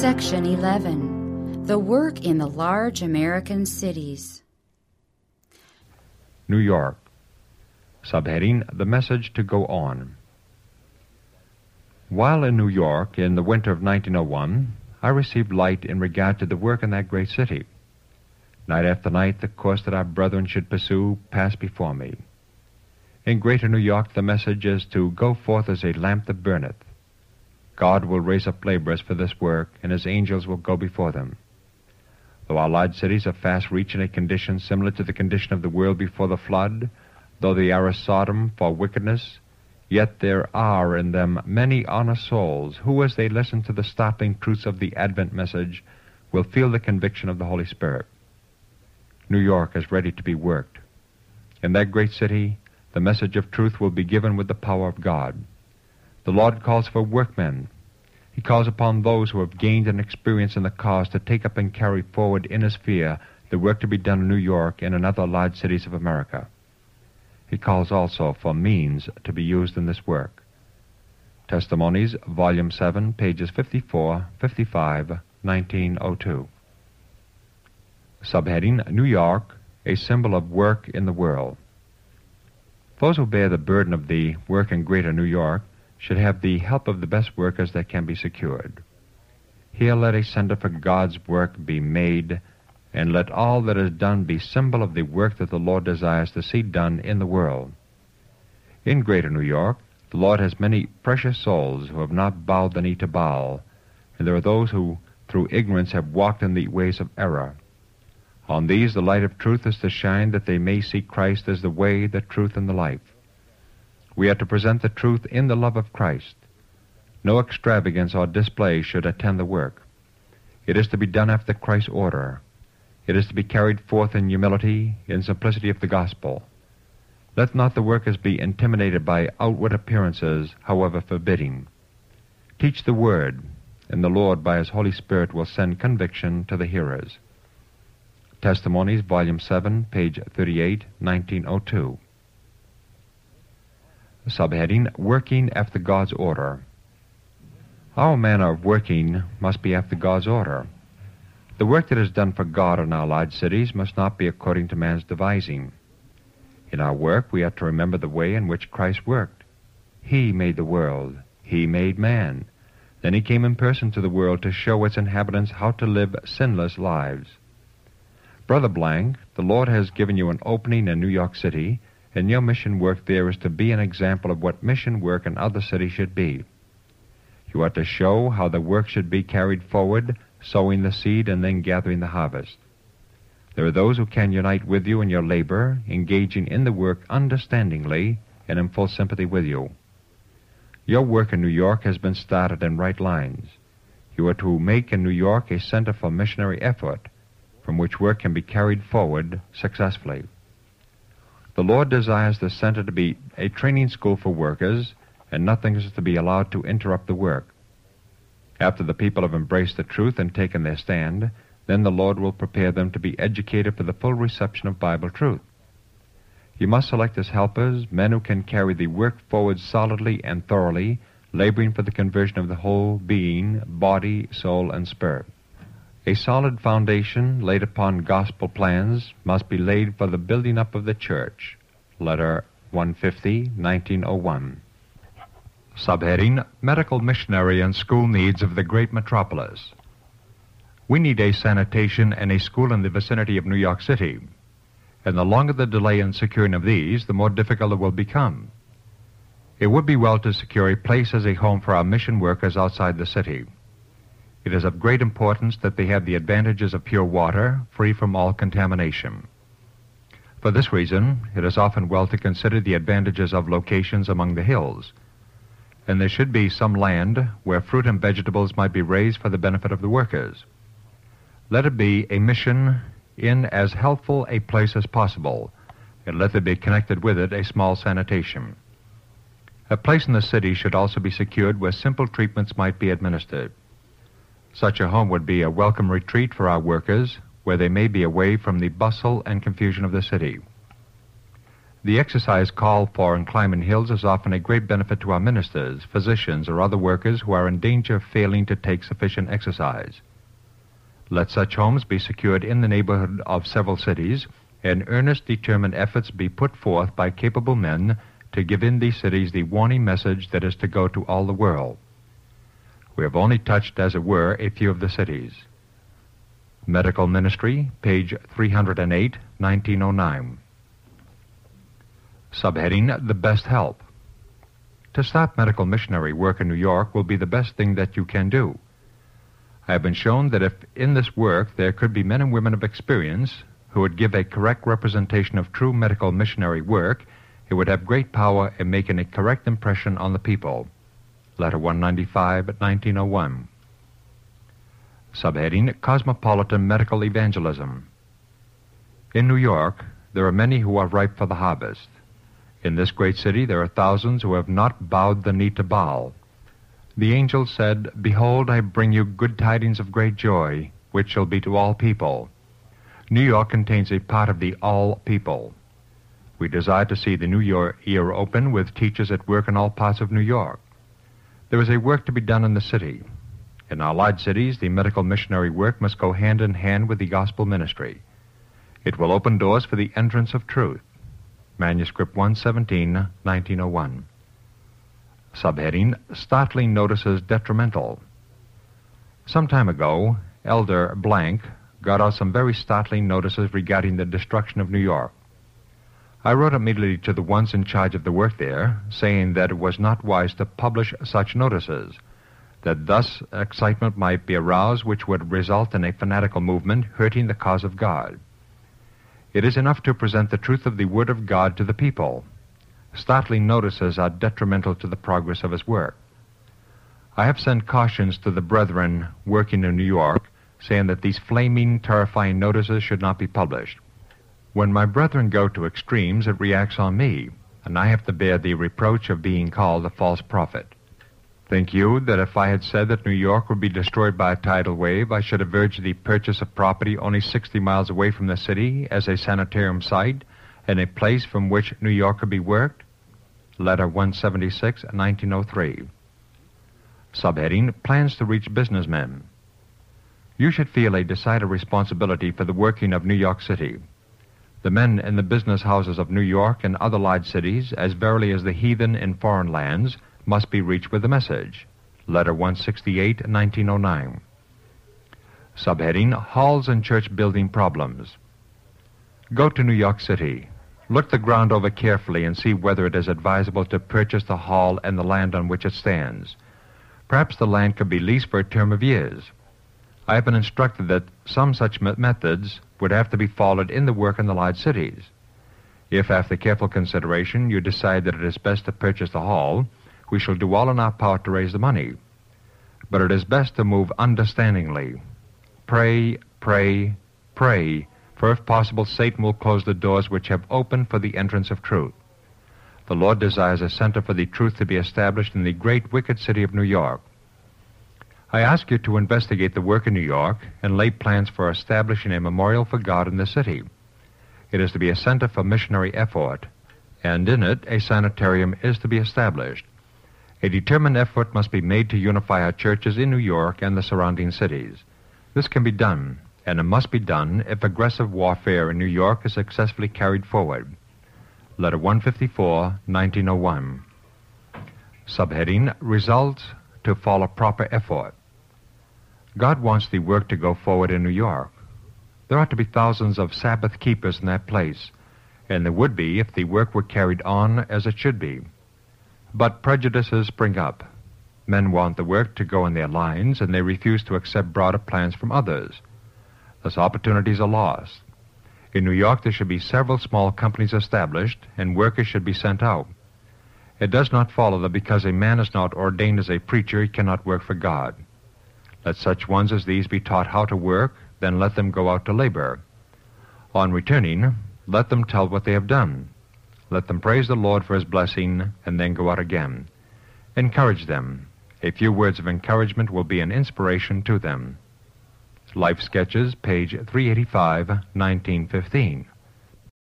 Section 11. The Work in the Large American Cities. New York. Subheading, The Message to Go On. While in New York in the winter of 1901, I received light in regard to the work in that great city. Night after night, the course that our brethren should pursue passed before me. In Greater New York, the message is to go forth as a lamp that burneth. God will raise up laborers for this work, and His angels will go before them. Though our large cities are fast reaching a condition similar to the condition of the world before the flood, though they are a Sodom for wickedness, yet there are in them many honest souls who, as they listen to the startling truths of the Advent message, will feel the conviction of the Holy Spirit. New York is ready to be worked. In that great city, the message of truth will be given with the power of God. The Lord calls for workmen. He calls upon those who have gained an experience in the cause to take up and carry forward in His sphere the work to be done in New York and in other large cities of America. He calls also for means to be used in this work. Testimonies, Volume 7, pages 54, 55, 1902. Subheading, New York, a symbol of work in the world. Those who bear the burden of the work in Greater New York should have the help of the best workers that can be secured. Here let a center for God's work be made, and let all that is done be symbol of the work that the Lord desires to see done in the world. In Greater New York, the Lord has many precious souls who have not bowed the knee to Baal, and there are those who, through ignorance, have walked in the ways of error. On these the light of truth is to shine, that they may see Christ as the way, the truth, and the life. We are to present the truth in the love of Christ. No extravagance or display should attend the work. It is to be done after Christ's order. It is to be carried forth in humility, in simplicity of the gospel. Let not the workers be intimidated by outward appearances, however forbidding. Teach the word, and the Lord by His Holy Spirit will send conviction to the hearers. Testimonies, Volume 7, page 38, 1902. Subheading, Working After God's Order. Our manner of working must be after God's order. The work that is done for God in our large cities must not be according to man's devising. In our work, we are to remember the way in which Christ worked. He made the world. He made man. Then He came in person to the world to show its inhabitants how to live sinless lives. Brother Blank, the Lord has given you an opening in New York City, and your mission work there is to be an example of what mission work in other cities should be. You are to show how the work should be carried forward, sowing the seed and then gathering the harvest. There are those who can unite with you in your labor, engaging in the work understandingly and in full sympathy with you. Your work in New York has been started in right lines. You are to make in New York a center for missionary effort, from which work can be carried forward successfully. The Lord desires the center to be a training school for workers, and nothing is to be allowed to interrupt the work. After the people have embraced the truth and taken their stand, then the Lord will prepare them to be educated for the full reception of Bible truth. You must select as helpers men who can carry the work forward solidly and thoroughly, laboring for the conversion of the whole being, body, soul, and spirit. A solid foundation laid upon gospel plans must be laid for the building up of the church. Letter 150, 1901. Subheading, Medical Missionary and School Needs of the Great Metropolis. We need a sanitation and a school in the vicinity of New York City, and the longer the delay in securing of these, the more difficult it will become. It would be well to secure a place as a home for our mission workers outside the city. It is of great importance that they have the advantages of pure water, free from all contamination. For this reason, it is often well to consider the advantages of locations among the hills, and there should be some land where fruit and vegetables might be raised for the benefit of the workers. Let it be a mission in as healthful a place as possible, and let there be connected with it a small sanitation. A place in the city should also be secured where simple treatments might be administered. Such a home would be a welcome retreat for our workers, where they may be away from the bustle and confusion of the city. The exercise called for in climbing hills is often a great benefit to our ministers, physicians, or other workers who are in danger of failing to take sufficient exercise. Let such homes be secured in the neighborhood of several cities, and earnest, determined efforts be put forth by capable men to give in these cities the warning message that is to go to all the world. We have only touched, as it were, a few of the cities. Medical Ministry, page 308, 1909. Subheading, The Best Help. To start medical missionary work in New York will be the best thing that you can do. I have been shown that if in this work there could be men and women of experience who would give a correct representation of true medical missionary work, it would have great power in making a correct impression on the people. Letter 195, 1901. Subheading, Cosmopolitan Medical Evangelism. In New York, there are many who are ripe for the harvest. In this great city, there are thousands who have not bowed the knee to Baal. The angel said, Behold, I bring you good tidings of great joy, which shall be to all people. New York contains a part of the all people. We desire to see the new year open with teachers at work in all parts of New York. There is a work to be done in the city. In our large cities, the medical missionary work must go hand in hand with the gospel ministry. It will open doors for the entrance of truth. Manuscript 117, 1901. Subheading, Startling Notices Detrimental. Some time ago, Elder Blank got out some very startling notices regarding the destruction of New York. I wrote immediately to the ones in charge of the work there, saying that it was not wise to publish such notices, that thus excitement might be aroused which would result in a fanatical movement hurting the cause of God. It is enough to present the truth of the Word of God to the people. Startling notices are detrimental to the progress of his work. I have sent cautions to the brethren working in New York, saying that these flaming, terrifying notices should not be published. When my brethren go to extremes, it reacts on me, and I have to bear the reproach of being called a false prophet. Think you that if I had said that New York would be destroyed by a tidal wave, I should have urged the purchase of property only 60 miles away from the city as a sanitarium site and a place from which New York could be worked? Letter 176, 1903. Subheading, Plans to Reach Businessmen. You should feel a decided responsibility for the working of New York City. The men in the business houses of New York and other large cities, as verily as the heathen in foreign lands, must be reached with the message. Letter 168, 1909. Subheading, Halls and Church Building Problems. Go to New York City. Look the ground over carefully and see whether it is advisable to purchase the hall and the land on which it stands. Perhaps the land could be leased for a term of years. I have been instructed that some such methods would have to be followed in the work in the large cities. If, after careful consideration, you decide that it is best to purchase the hall, we shall do all in our power to raise the money. But it is best to move understandingly. Pray, pray, pray, for if possible, Satan will close the doors which have opened for the entrance of truth. The Lord desires a center for the truth to be established in the great wicked city of New York. I ask you to investigate the work in New York and lay plans for establishing a memorial for God in the city. It is to be a center for missionary effort, and in it a sanitarium is to be established. A determined effort must be made to unify our churches in New York and the surrounding cities. This can be done, and it must be done if aggressive warfare in New York is successfully carried forward. Letter 154, 1901. Subheading, Results to follow proper effort. God wants the work to go forward in New York. There ought to be thousands of Sabbath keepers in that place, and there would be if the work were carried on as it should be. But prejudices spring up. Men want the work to go in their lines, and they refuse to accept broader plans from others. Thus opportunities are lost. In New York there should be several small companies established, and workers should be sent out. It does not follow that because a man is not ordained as a preacher, he cannot work for God. Let such ones as these be taught how to work, then let them go out to labor. On returning, let them tell what they have done. Let them praise the Lord for his blessing, and then go out again. Encourage them. A few words of encouragement will be an inspiration to them. Life Sketches, page 385, 1915.